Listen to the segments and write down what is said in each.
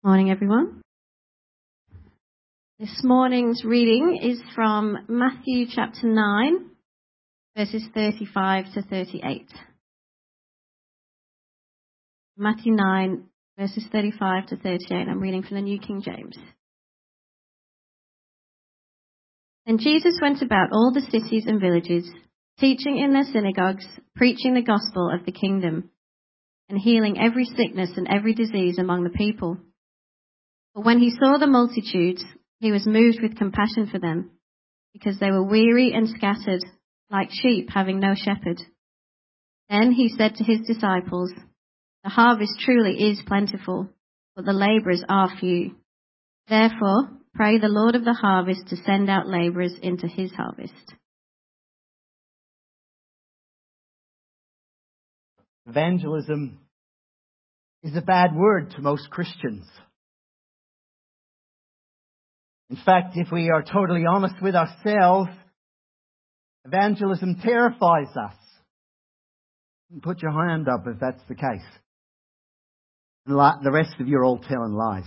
Morning, everyone. This morning's reading is from Matthew chapter 9, verses 35 to 38. Matthew 9, verses 35 to 38. I'm reading from the New King James. And Jesus went about all the cities and villages, teaching in their synagogues, preaching the gospel of the kingdom, and healing every sickness and every disease among the people. But when he saw the multitudes, he was moved with compassion for them, because they were weary and scattered, like sheep having no shepherd. Then he said to his disciples, "The harvest truly is plentiful, but the labourers are few. Therefore, pray the Lord of the harvest to send out labourers into his harvest." Evangelism is a bad word to most Christians. In fact, if we are totally honest with ourselves, evangelism terrifies us. Put your hand up if that's the case. And the rest of you are all telling lies.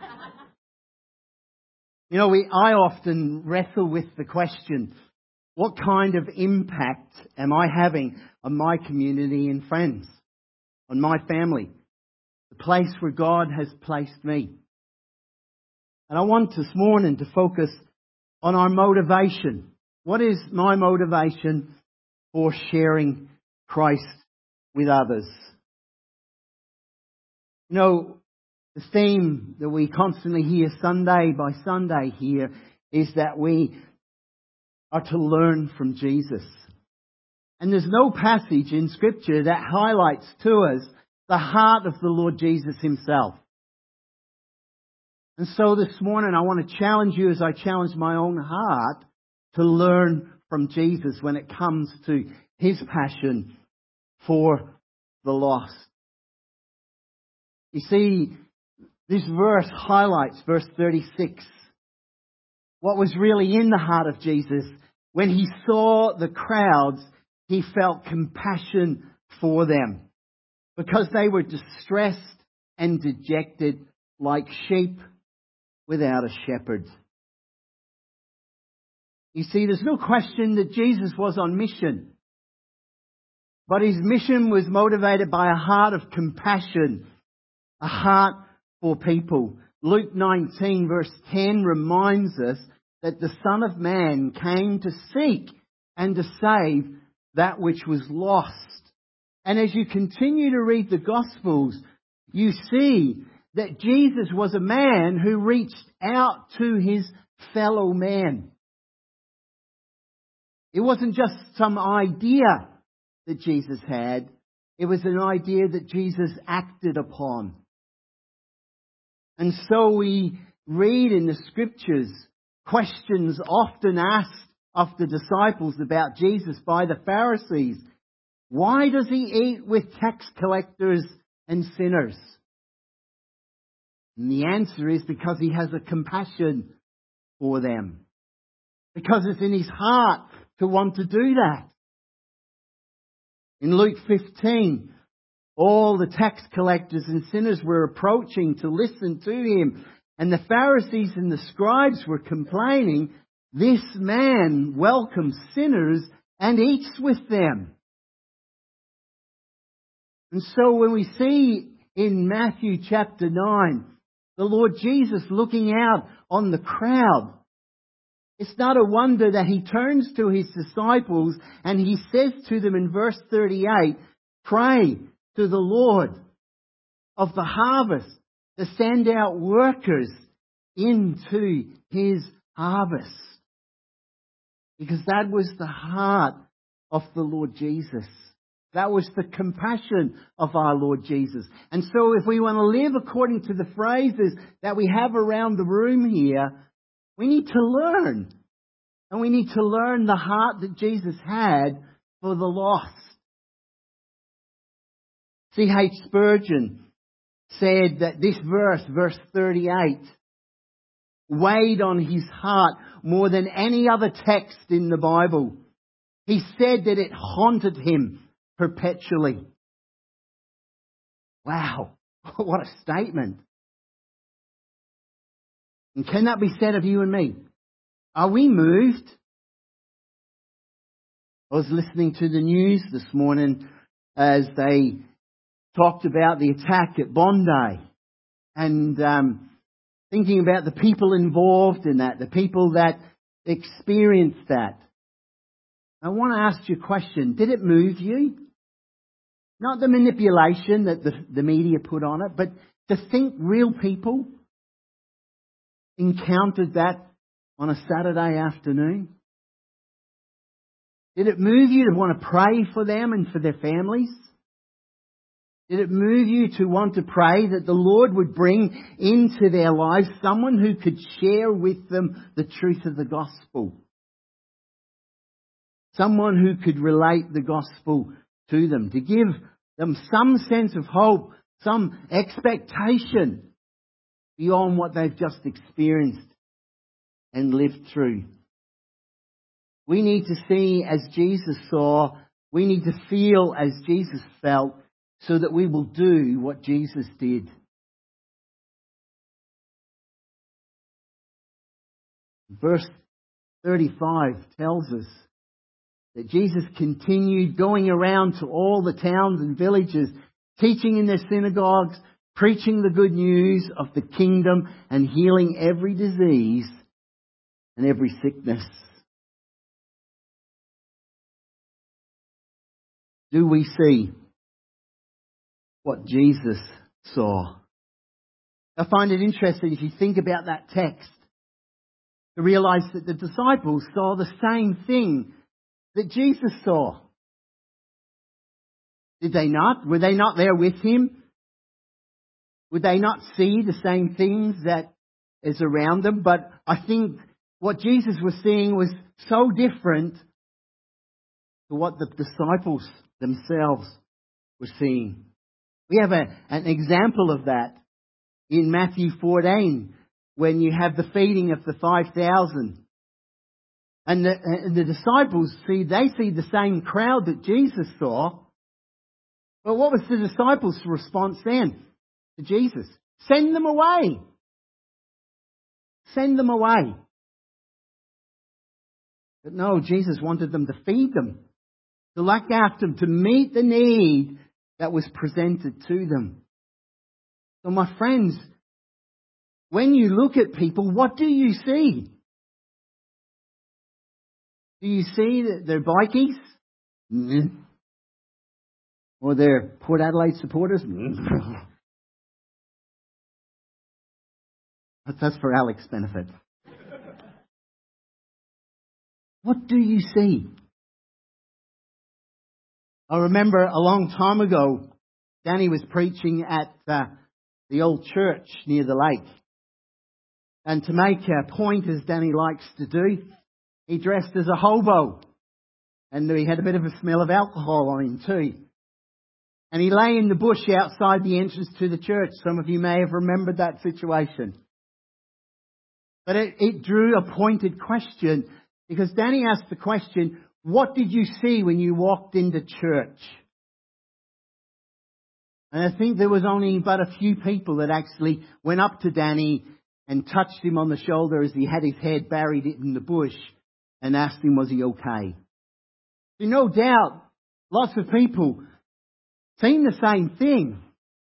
I often wrestle with the question, what kind of impact am I having on my community and friends, on my family, the place where God has placed me? And I want this morning to focus on our motivation. What is my motivation for sharing Christ with others? The theme that we constantly hear Sunday by Sunday here is that we are to learn from Jesus. And there's no passage in Scripture that highlights to us the heart of the Lord Jesus himself. And so this morning I want to challenge you, as I challenge my own heart, to learn from Jesus when it comes to his passion for the lost. You see, this verse highlights, verse 36, what was really in the heart of Jesus. When he saw the crowds, he felt compassion for them, because they were distressed and dejected like sheep without a shepherd. You see, there's no question that Jesus was on mission, but his mission was motivated by a heart of compassion, a heart for people. Luke 19 verse 10 reminds us that the Son of Man came to seek and to save that which was lost. And as you continue to read the Gospels, you see that Jesus was a man who reached out to his fellow man. It wasn't just some idea that Jesus had. It was an idea that Jesus acted upon. And so we read in the Scriptures questions often asked of the disciples about Jesus by the Pharisees. Why does he eat with tax collectors and sinners? And the answer is because he has a compassion for them. Because it's in his heart to want to do that. In Luke 15, all the tax collectors and sinners were approaching to listen to him. And the Pharisees and the scribes were complaining, "This man welcomes sinners and eats with them." And so when we see in Matthew chapter 9, the Lord Jesus looking out on the crowd, it's not a wonder that he turns to his disciples and he says to them in verse 38, "Pray to the Lord of the harvest to send out workers into his harvest." Because that was the heart of the Lord Jesus. That was the compassion of our Lord Jesus. And so if we want to live according to the phrases that we have around the room here, we need to learn. And we need to learn the heart that Jesus had for the lost. C.H. Spurgeon said that this verse 38, weighed on his heart more than any other text in the Bible. He said that it haunted him perpetually. Wow, what a statement. And can that be said of you and me? Are we moved? I was listening to the news this morning as they talked about the attack at Bondi, and thinking about the people involved in that, the people that experienced that. I want to ask you a question. Did it move you? Not the manipulation that the media put on it, but to think real people encountered that on a Saturday afternoon. Did it move you to want to pray for them and for their families? Did it move you to want to pray that the Lord would bring into their lives someone who could share with them the truth of the gospel? Someone who could relate the gospel to them, to give them some sense of hope, some expectation beyond what they've just experienced and lived through. We need to see as Jesus saw. We need to feel as Jesus felt, so that we will do what Jesus did. Verse 35 tells us that Jesus continued going around to all the towns and villages, teaching in their synagogues, preaching the good news of the kingdom, and healing every disease and every sickness. Do we see what Jesus saw? I find it interesting, if you think about that text, to realize that the disciples saw the same thing that Jesus saw. Did they not? Were they not there with him? Would they not see the same things that is around them? But I think what Jesus was seeing was so different to what the disciples themselves were seeing. We have an example of that in Matthew 14, when you have the feeding of the 5,000. And the disciples see the same crowd that Jesus saw. But what was the disciples' response then to Jesus? Send them away. Send them away. But no, Jesus wanted them to feed them, to look after them, to meet the need that was presented to them. So my friends, when you look at people, what do you see? Do you see that they're bikies? Mm-hmm. Or they're Port Adelaide supporters? Mm-hmm. That's for Alex's benefit. What do you see? I remember a long time ago, Danny was preaching at the old church near the lake. And to make a point, as Danny likes to do, he dressed as a hobo. And he had a bit of a smell of alcohol on him too. And he lay in the bush outside the entrance to the church. Some of you may have remembered that situation. But it drew a pointed question, because Danny asked the question, what did you see when you walked into church? And I think there was only but a few people that actually went up to Danny and touched him on the shoulder as he had his head buried in the bush and asked him, was he okay? So no doubt, lots of people seen the same thing.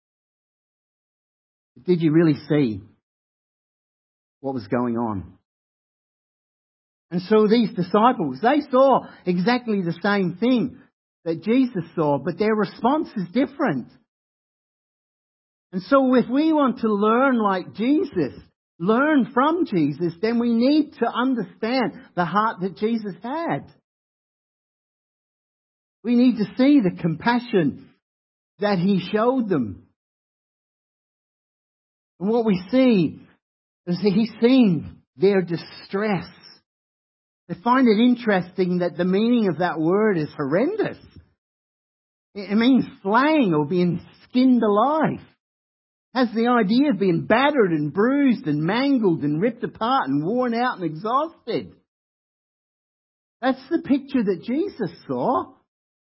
But did you really see what was going on? And so these disciples, they saw exactly the same thing that Jesus saw, but their response is different. And so if we want to learn like Jesus, learn from Jesus, then we need to understand the heart that Jesus had. We need to see the compassion that he showed them. And what we see is that he's seen their distress. I find it interesting that the meaning of that word is horrendous. It means flaying or being skinned alive. It has the idea of being battered and bruised and mangled and ripped apart and worn out and exhausted. That's the picture that Jesus saw.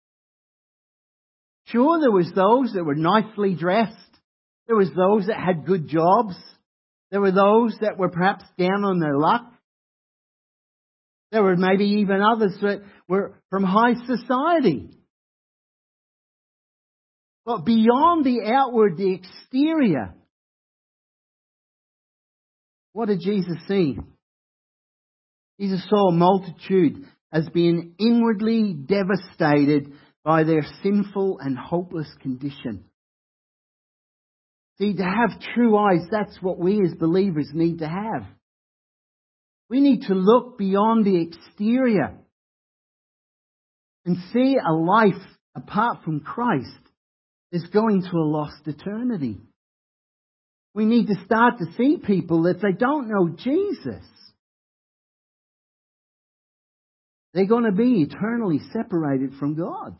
Sure, there was those that were nicely dressed. There was those that had good jobs. There were those that were perhaps down on their luck. There were maybe even others that were from high society. But beyond the outward, the exterior, what did Jesus see? Jesus saw a multitude as being inwardly devastated by their sinful and hopeless condition. See, to have true eyes, that's what we as believers need to have. We need to look beyond the exterior and see a life apart from Christ is going to a lost eternity. We need to start to see people that they don't know Jesus. They're going to be eternally separated from God.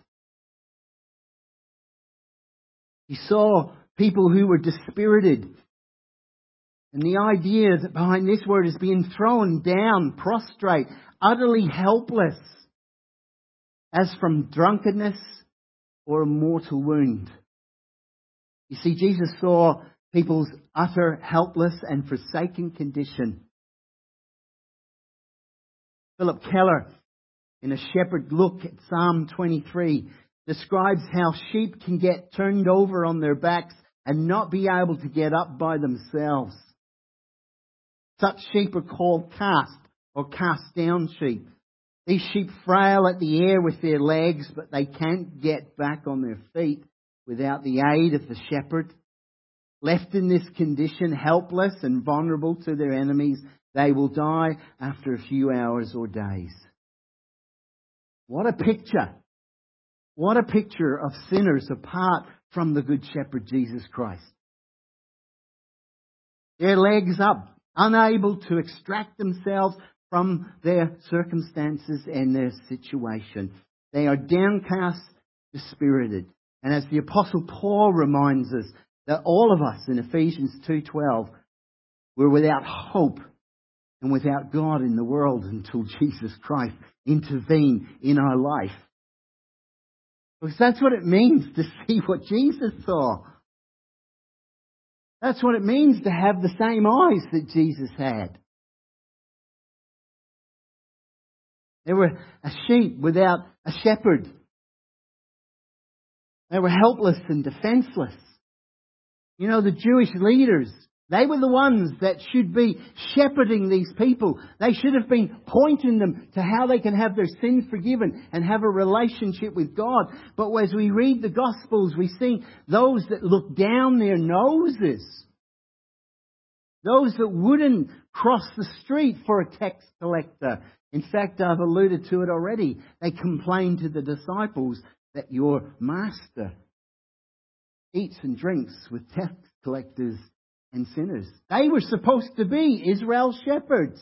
He saw people who were dispirited. And the idea that behind this word is being thrown down, prostrate, utterly helpless, as from drunkenness or a mortal wound. You see, Jesus saw people's utter helpless and forsaken condition. Philip Keller, in A Shepherd Look at Psalm 23, describes how sheep can get turned over on their backs and not be able to get up by themselves. Such sheep are called cast or cast down sheep. These sheep frail at the air with their legs, but they can't get back on their feet without the aid of the shepherd. Left in this condition, helpless and vulnerable to their enemies, they will die after a few hours or days. What a picture! What a picture of sinners apart from the Good Shepherd Jesus Christ. Their legs up, unable to extract themselves from their circumstances and their situation. They are downcast, dispirited. And as the Apostle Paul reminds us, that all of us in Ephesians 2:12, we're without hope and without God in the world until Jesus Christ intervened in our life. Because that's what it means to see what Jesus saw. That's what it means to have the same eyes that Jesus had. They were a sheep without a shepherd. They were helpless and defenseless. You know, the Jewish leaders, they were the ones that should be shepherding these people. They should have been pointing them to how they can have their sins forgiven and have a relationship with God. But as we read the Gospels, we see those that look down their noses. Those that wouldn't cross the street for a tax collector. In fact, I've alluded to it already. They complained to the disciples that your master eats and drinks with tax collectors and sinners. They were supposed to be Israel's shepherds.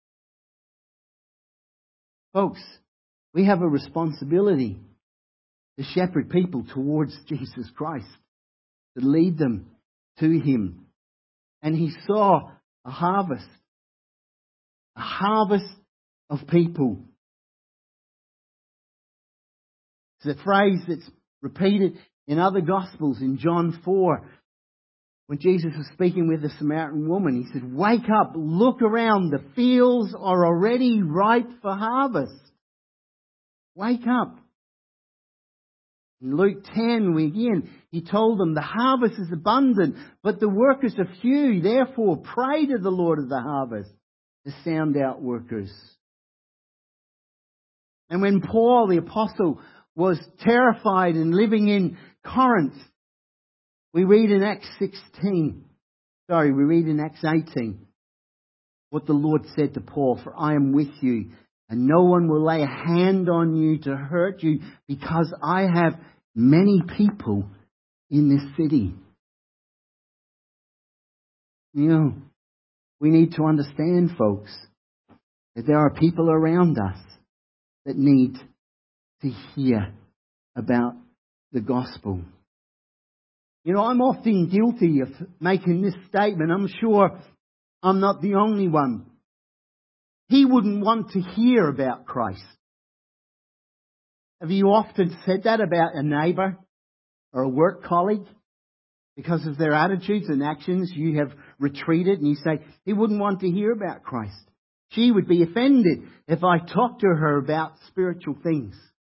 Folks, we have a responsibility to shepherd people towards Jesus Christ, to lead them to Him. And He saw a harvest of people. It's a phrase that's repeated in other Gospels. In John 4, when Jesus was speaking with the Samaritan woman, He said, "Wake up, look around, the fields are already ripe for harvest." Wake up. In Luke 10, He told them, "The harvest is abundant, but the workers are few. Therefore, pray to the Lord of the harvest to send out workers." And when Paul, the apostle, was terrified and living in Corinth, we read in Acts 18, what the Lord said to Paul, "For I am with you, and no one will lay a hand on you to hurt you, because I have many people in this city." You know, we need to understand, folks, that there are people around us that need to hear about the gospel. You know, I'm often guilty of making this statement. I'm sure I'm not the only one. He wouldn't want to hear about Christ. Have you often said that about a neighbour or a work colleague? Because of their attitudes and actions, you have retreated and you say, he wouldn't want to hear about Christ. She would be offended if I talked to her about spiritual things.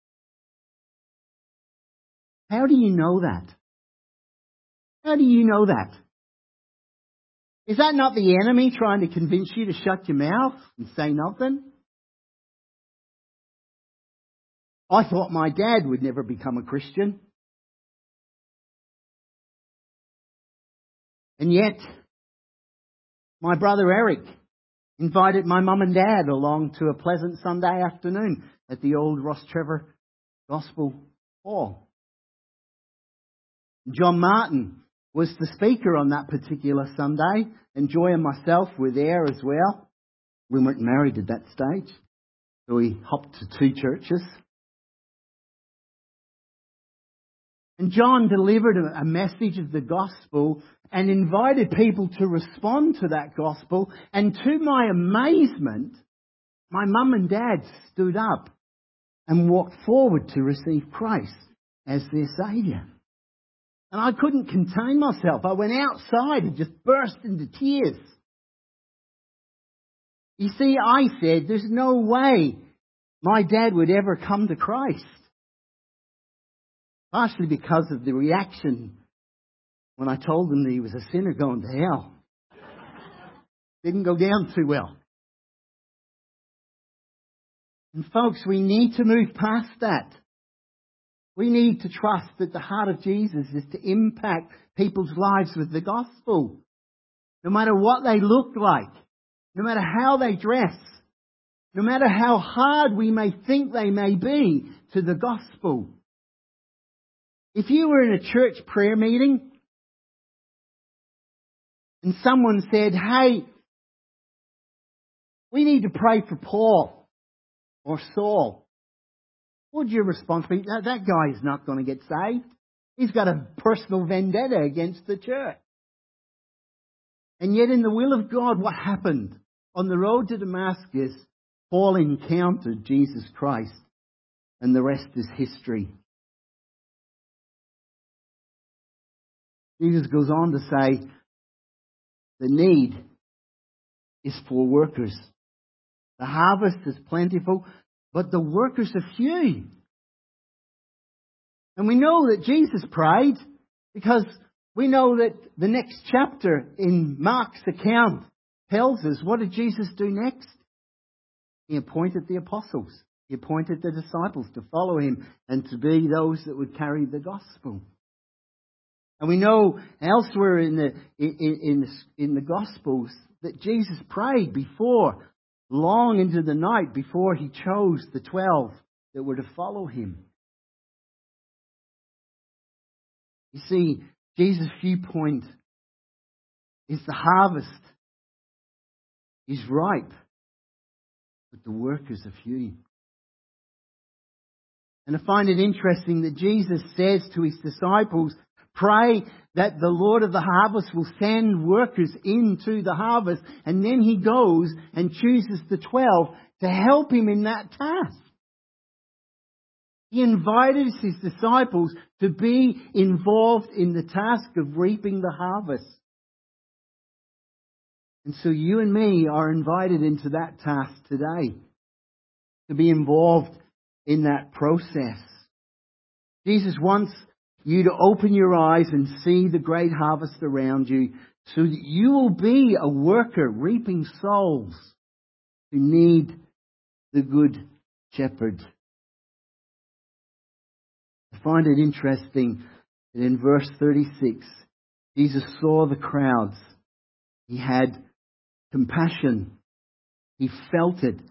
How do you know that? How do you know that? Is that not the enemy trying to convince you to shut your mouth and say nothing? I thought my dad would never become a Christian. And yet, my brother Eric invited my mum and dad along to a pleasant Sunday afternoon at the old Ross Trevor Gospel Hall. John Martin was the speaker on that particular Sunday, and Joy and myself were there as well. We weren't married at that stage, so we hopped to two churches. And John delivered a message of the gospel and invited people to respond to that gospel. And to my amazement, my mum and dad stood up and walked forward to receive Christ as their Saviour. And I couldn't contain myself. I went outside and just burst into tears. You see, I said, there's no way my dad would ever come to Christ. Partially because of the reaction when I told him that he was a sinner going to hell. Didn't go down too well. And folks, we need to move past that. We need to trust that the heart of Jesus is to impact people's lives with the gospel. No matter what they look like, no matter how they dress, no matter how hard we may think they may be to the gospel. If you were in a church prayer meeting and someone said, hey, we need to pray for Paul or Saul, what would your response be? That guy is not going to get saved. He's got a personal vendetta against the church. And yet in the will of God, what happened? On the road to Damascus, Paul encountered Jesus Christ, and the rest is history. Jesus goes on to say, the need is for workers. The harvest is plentiful, but the workers are few. And we know that Jesus prayed because we know that the next chapter in Mark's account tells us, what did Jesus do next? He appointed the apostles. He appointed the disciples to follow him and to be those that would carry the gospel. And we know elsewhere in the Gospels that Jesus prayed before, long into the night, before he chose the 12 that were to follow him. You see, Jesus' viewpoint is the harvest is ripe, but the workers are few. And I find it interesting that Jesus says to his disciples, pray that the Lord of the harvest will send workers into the harvest. And then he goes and chooses the 12 to help him in that task. He invited his disciples to be involved in the task of reaping the harvest. And so you and me are invited into that task today, to be involved in that process. Jesus wants you to open your eyes and see the great harvest around you so that you will be a worker reaping souls who need the good shepherd. I find it interesting that in verse 36, Jesus saw the crowds. He had compassion. He felt it.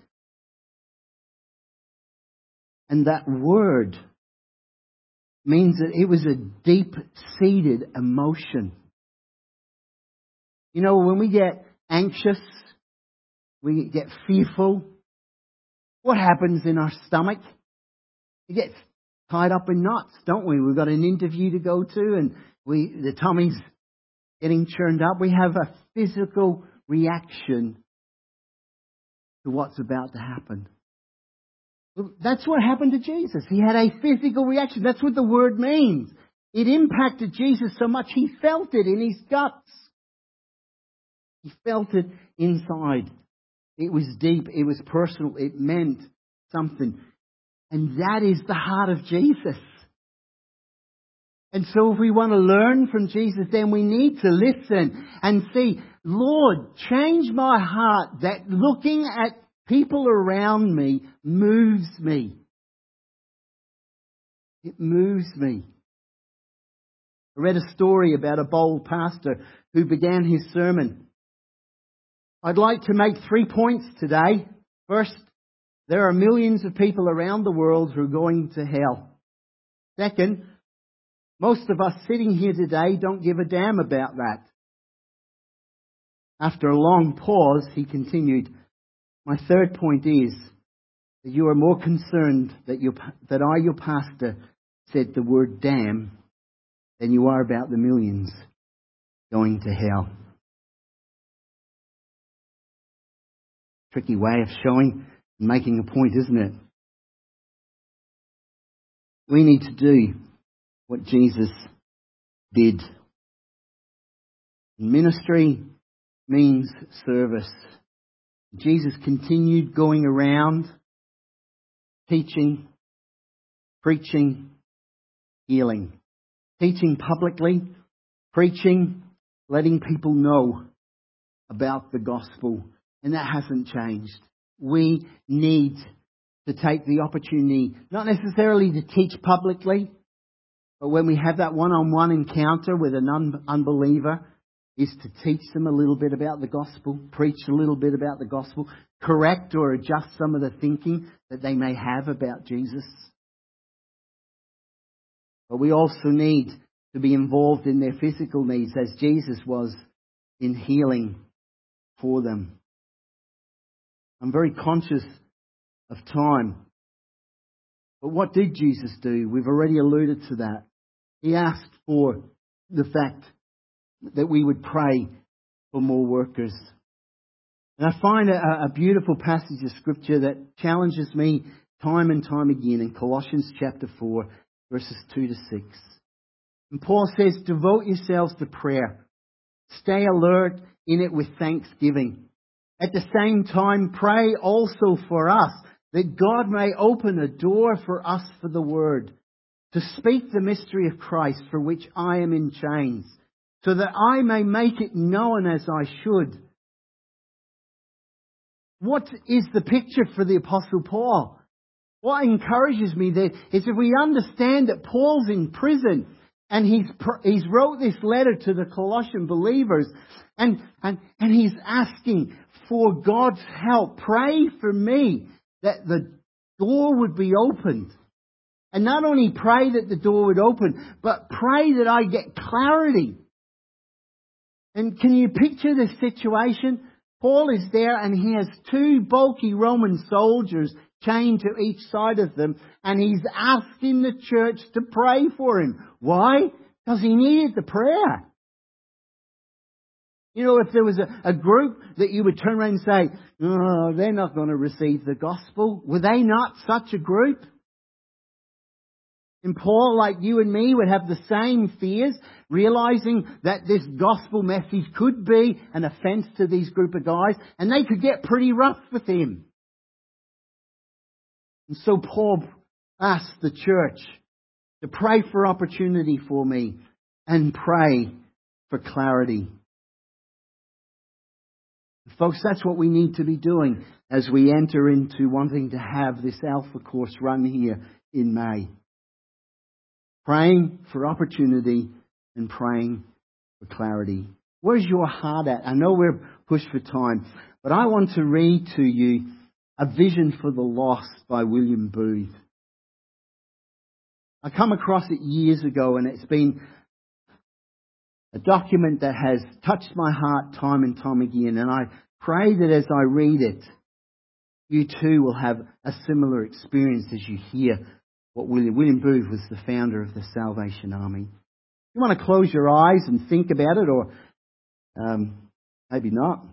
And that word means that it was a deep-seated emotion. You know, when we get anxious, we get fearful, what happens in our stomach? It gets tied up in knots, don't we? We've got an interview to go to and the tummy's getting churned up. We have a physical reaction to what's about to happen. That's what happened to Jesus. He had a physical reaction. That's what the word means. It impacted Jesus so much he felt it in his guts. He felt it inside. It was deep. It was personal. It meant something. And that is the heart of Jesus. And so if we want to learn from Jesus, then we need to listen and see, Lord, change my heart that looking at people around me moves me. It moves me. I read a story about a bold pastor who began his sermon. I'd like to make 3 points today. First, there are millions of people around the world who are going to hell. Second, most of us sitting here today don't give a damn about that. After a long pause, he continued, my third point is that you are more concerned that I, your pastor, said the word damn than you are about the millions going to hell. Tricky way of showing and making a point, isn't it? We need to do what Jesus did. Ministry means service. Jesus continued going around, teaching, preaching, healing. Teaching publicly, preaching, letting people know about the gospel. And that hasn't changed. We need to take the opportunity, not necessarily to teach publicly, but when we have that one-on-one encounter with an unbeliever, is to teach them a little bit about the gospel, preach a little bit about the gospel, correct or adjust some of the thinking that they may have about Jesus. But we also need to be involved in their physical needs as Jesus was in healing for them. I'm very conscious of time. But what did Jesus do? We've already alluded to that. He asked for the fact that we would pray for more workers. And I find a beautiful passage of Scripture that challenges me time and time again in Colossians chapter 4, verses 2 to 6. And Paul says, devote yourselves to prayer. Stay alert in it with thanksgiving. At the same time, pray also for us, that God may open a door for us for the word, to speak the mystery of Christ, for which I am in chains, so that I may make it known as I should. What is the picture for the Apostle Paul? What encourages me there is if we understand that Paul's in prison and he's wrote this letter to the Colossian believers and he's asking for God's help. Pray for me that the door would be opened. And not only pray that the door would open, but pray that I get clarity. And can you picture this situation? Paul is there and he has two bulky Roman soldiers chained to each side of them, and he's asking the church to pray for him. Why? Because he needed the prayer. You know, if there was a group that you would turn around and say, oh, they're not going to receive the gospel, were they not such a group? And Paul, like you and me, would have the same fears, realizing that this gospel message could be an offense to these group of guys, and they could get pretty rough with him. And so Paul asked the church to pray for opportunity for me and pray for clarity. Folks, that's what we need to be doing as we enter into wanting to have this Alpha course run here in May. Praying for opportunity and praying for clarity. Where's your heart at? I know we're pushed for time, but I want to read to you A Vision for the Lost by William Booth. I come across it years ago, and it's been a document that has touched my heart time and time again. And I pray that as I read it, you too will have a similar experience as you hear what William Booth was the founder of the Salvation Army. You want to close your eyes and think about it, or maybe not.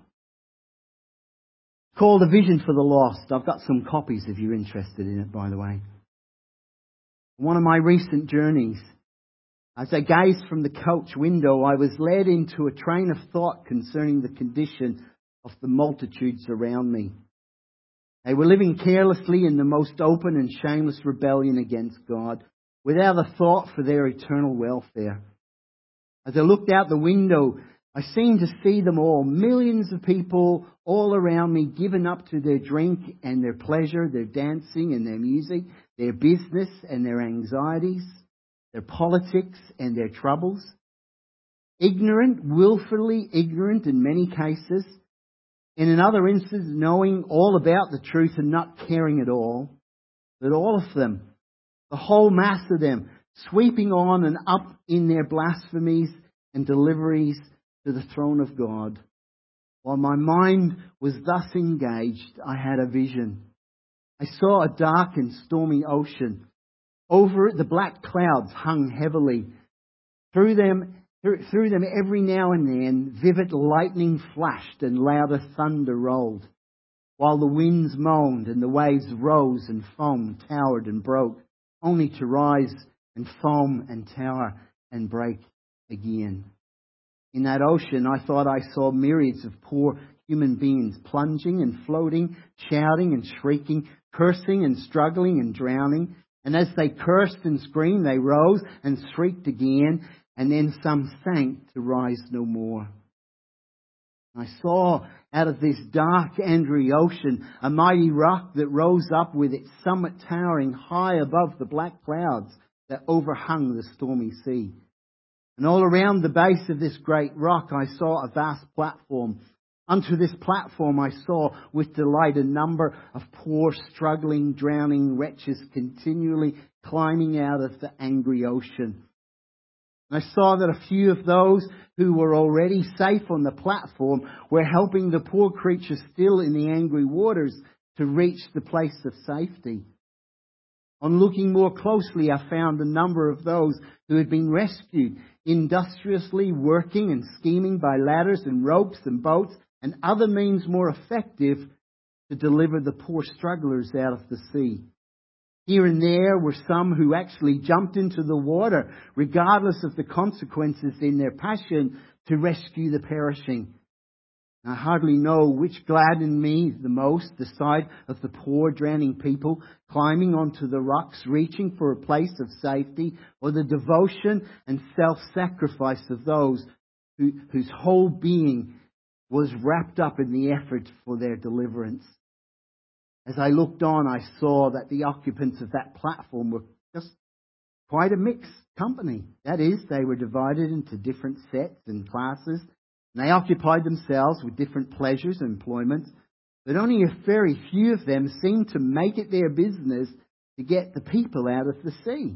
It's called A Vision for the Lost. I've got some copies if you're interested in it, by the way. One of my recent journeys, As I gazed from the coach window, I was led into a train of thought concerning the condition of the multitudes around me. They were living carelessly in the most open and shameless rebellion against God, without a thought for their eternal welfare. As I looked out the window, I seemed to see them all, millions of people all around me, given up to their drink and their pleasure, their dancing and their music, their business and their anxieties, their politics and their troubles. Ignorant, willfully ignorant in many cases. In another instance, knowing all about the truth and not caring at all. But all of them, the whole mass of them, sweeping on and up in their blasphemies and deliveries to the throne of God. While my mind was thus engaged, I had a vision. I saw a dark and stormy ocean. Over it, the black clouds hung heavily. Through them every now and then, vivid lightning flashed and louder thunder rolled, while the winds moaned and the waves rose and foamed, towered and broke, only to rise and foam and tower and break again. In that ocean, I thought I saw myriads of poor human beings plunging and floating, shouting and shrieking, cursing and struggling and drowning. And as they cursed and screamed, they rose and shrieked again, and then some sank to rise no more. I saw out of this dark, angry ocean a mighty rock that rose up with its summit towering high above the black clouds that overhung the stormy sea. And all around the base of this great rock I saw a vast platform. Unto this platform I saw with delight a number of poor, struggling, drowning wretches continually climbing out of the angry ocean. And I saw that a few of those who were already safe on the platform were helping the poor creatures still in the angry waters to reach the place of safety. On looking more closely, I found a number of those who had been rescued, industriously working and scheming by ladders and ropes and boats and other means more effective to deliver the poor strugglers out of the sea. Here and there were some who actually jumped into the water, regardless of the consequences, in their passion to rescue the perishing. I hardly know which gladdened me the most, the sight of the poor drowning people climbing onto the rocks, reaching for a place of safety, or the devotion and self-sacrifice of those whose whole being was wrapped up in the effort for their deliverance. As I looked on, I saw that the occupants of that platform were just quite a mixed company. That is, they were divided into different sets and classes. And they occupied themselves with different pleasures and employments, but only a very few of them seemed to make it their business to get the people out of the sea.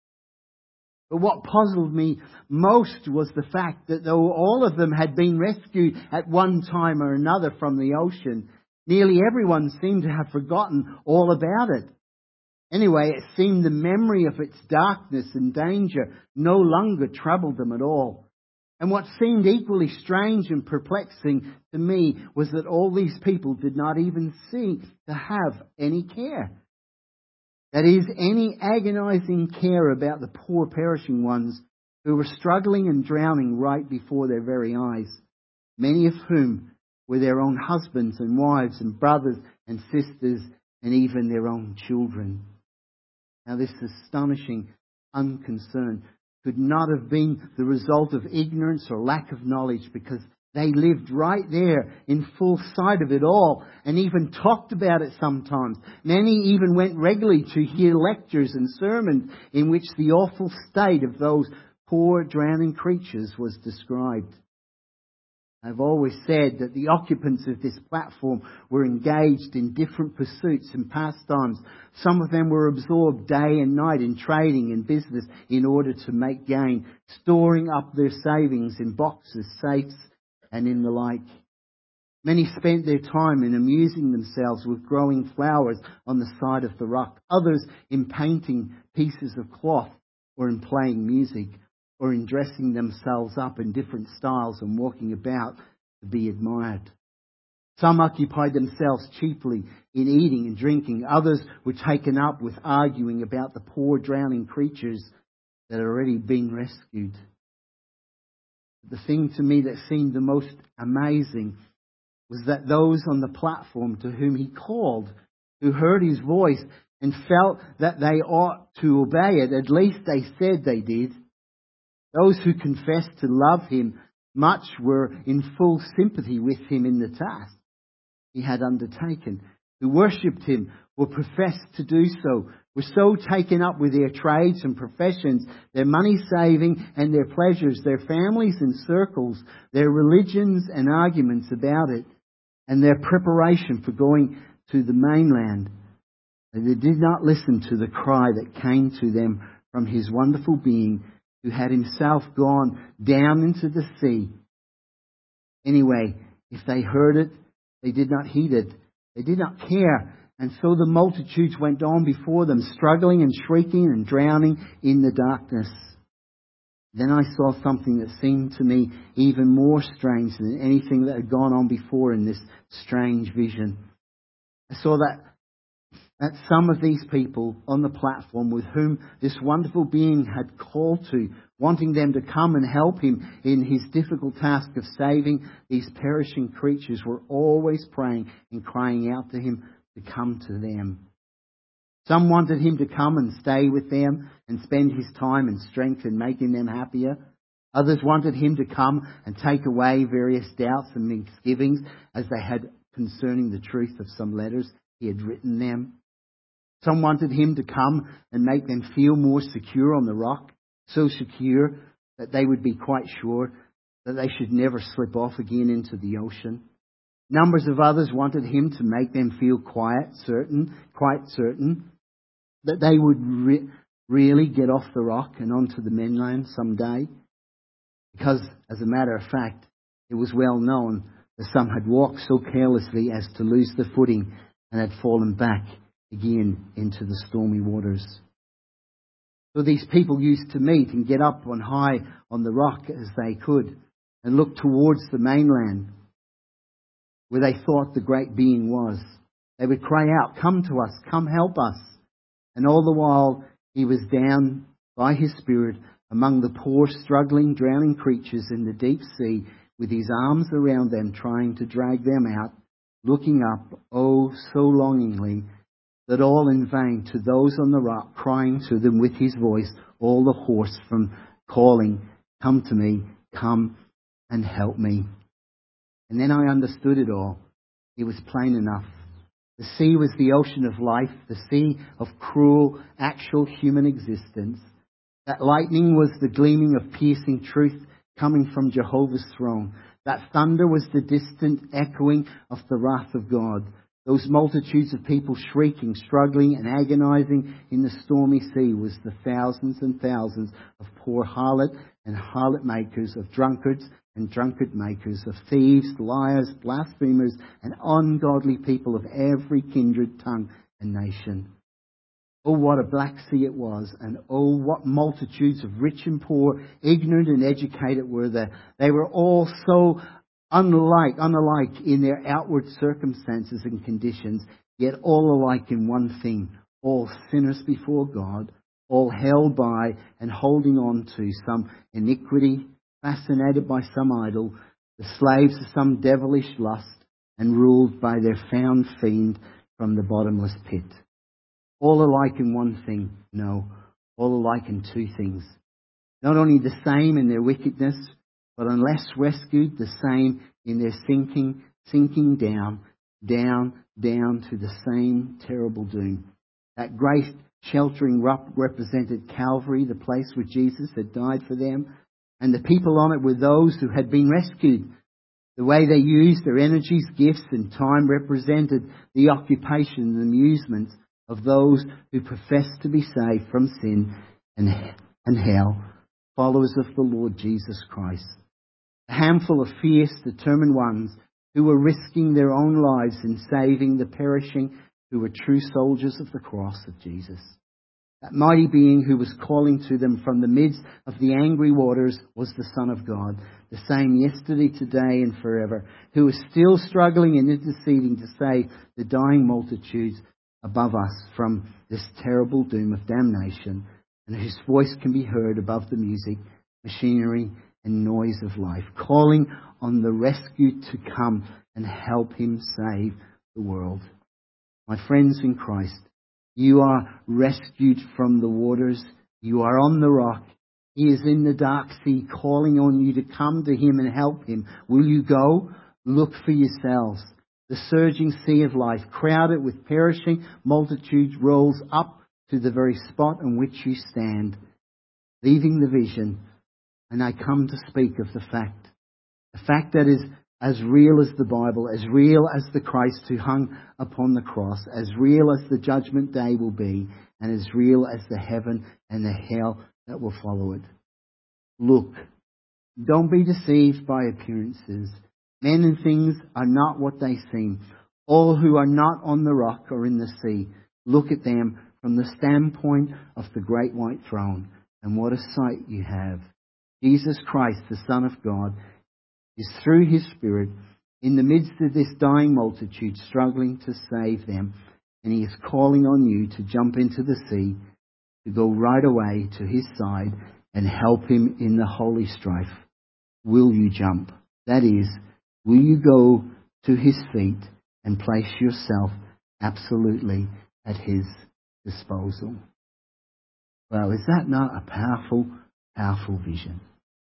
But what puzzled me most was the fact that though all of them had been rescued at one time or another from the ocean, nearly everyone seemed to have forgotten all about it. Anyway, it seemed the memory of its darkness and danger no longer troubled them at all. And what seemed equally strange and perplexing to me was that all these people did not even seem to have any care. That is, any agonizing care about the poor perishing ones who were struggling and drowning right before their very eyes, many of whom were their own husbands and wives and brothers and sisters and even their own children. Now this astonishing unconcern could not have been the result of ignorance or lack of knowledge, because they lived right there in full sight of it all and even talked about it sometimes. Many even went regularly to hear lectures and sermons in which the awful state of those poor drowning creatures was described. I've always said that the occupants of this platform were engaged in different pursuits and pastimes. Some of them were absorbed day and night in trading and business in order to make gain, storing up their savings in boxes, safes, and in the like. Many spent their time in amusing themselves with growing flowers on the side of the rock, others in painting pieces of cloth or in playing music, or in dressing themselves up in different styles and walking about to be admired. Some occupied themselves chiefly in eating and drinking. Others were taken up with arguing about the poor drowning creatures that had already been rescued. The thing to me that seemed the most amazing was that those on the platform to whom he called, who heard his voice and felt that they ought to obey it, at least they said they did. Those who confessed to love him much were in full sympathy with him in the task he had undertaken. Who worshipped him or professed to do so were so taken up with their trades and professions, their money saving and their pleasures, their families and circles, their religions and arguments about it, and their preparation for going to the mainland. And they did not listen to the cry that came to them from his wonderful being, who had himself gone down into the sea. Anyway, if they heard it, they did not heed it. They did not care. And so the multitudes went on before them, struggling and shrieking and drowning in the darkness. Then I saw something that seemed to me even more strange than anything that had gone on before in this strange vision. I saw that some of these people on the platform with whom this wonderful being had called to, wanting them to come and help him in his difficult task of saving these perishing creatures, were always praying and crying out to him to come to them. Some wanted him to come and stay with them and spend his time and strength in making them happier. Others wanted him to come and take away various doubts and misgivings as they had concerning the truth of some letters he had written them. Some wanted him to come and make them feel more secure on the rock, so secure that they would be quite sure that they should never slip off again into the ocean. Numbers of others wanted him to make them feel quite certain that they would really get off the rock and onto the mainland someday. Because, as a matter of fact, it was well known that some had walked so carelessly as to lose their footing and had fallen back again into the stormy waters. So these people used to meet and get up on high on the rock as they could and look towards the mainland where they thought the great being was. They would cry out, "Come to us, come help us." And all the while he was down by his Spirit among the poor, struggling, drowning creatures in the deep sea, with his arms around them, trying to drag them out, looking up, oh, so longingly, that all in vain, to those on the rock, crying to them with his voice, all the hoarse from calling, "Come to me, come and help me." And then I understood it all. It was plain enough. The sea was the ocean of life, the sea of cruel, actual human existence. That lightning was the gleaming of piercing truth coming from Jehovah's throne. That thunder was the distant echoing of the wrath of God. Those multitudes of people shrieking, struggling and agonizing in the stormy sea was the thousands and thousands of poor harlot and harlot makers, of drunkards and drunkard makers, of thieves, liars, blasphemers and ungodly people of every kindred, tongue and nation. Oh, what a black sea it was, and oh, what multitudes of rich and poor, ignorant and educated were there. They were all so unlike in their outward circumstances and conditions, yet all alike in one thing: all sinners before God, all held by and holding on to some iniquity, fascinated by some idol, the slaves of some devilish lust, and ruled by their found fiend from the bottomless pit. All alike in one thing, no, all alike in two things. Not only the same in their wickedness, but unless rescued, the same in their sinking down to the same terrible doom. That great sheltering rock represented Calvary, the place where Jesus had died for them, and the people on it were those who had been rescued. The way they used their energies, gifts and time represented the occupation and amusements of those who professed to be saved from sin and hell, followers of the Lord Jesus Christ. A handful of fierce, determined ones who were risking their own lives in saving the perishing, who were true soldiers of the cross of Jesus. That mighty being who was calling to them from the midst of the angry waters was the Son of God, the same yesterday, today and forever, who is still struggling and interceding to save the dying multitudes above us from this terrible doom of damnation and whose voice can be heard above the music, machinery, and noise of life, calling on the rescued to come and help him save the world. My friends in Christ, you are rescued from the waters. You are on the rock. He is in the dark sea calling on you to come to him and help him. Will you go? Look for yourselves. The surging sea of life, crowded with perishing multitudes, rolls up to the very spot on which you stand, leaving the vision. And I come to speak of the fact that is as real as the Bible, as real as the Christ who hung upon the cross, as real as the judgment day will be, and as real as the heaven and the hell that will follow it. Look, don't be deceived by appearances. Men and things are not what they seem. All who are not on the rock or in the sea, look at them from the standpoint of the great white throne. And what a sight you have. Jesus Christ, the Son of God, is through his Spirit in the midst of this dying multitude struggling to save them. And he is calling on you to jump into the sea, to go right away to his side and help him in the holy strife. Will you jump? That is, will you go to his feet and place yourself absolutely at his disposal? Well, is that not a powerful, powerful vision?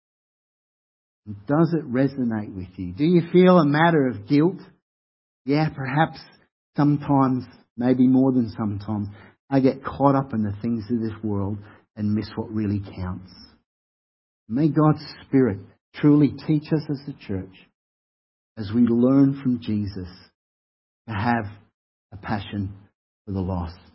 Does it resonate with you? Do you feel a matter of guilt? Yeah, perhaps sometimes, maybe more than sometimes, I get caught up in the things of this world and miss what really counts. May God's Spirit truly teach us as a church, as we learn from Jesus, to have a passion for the lost.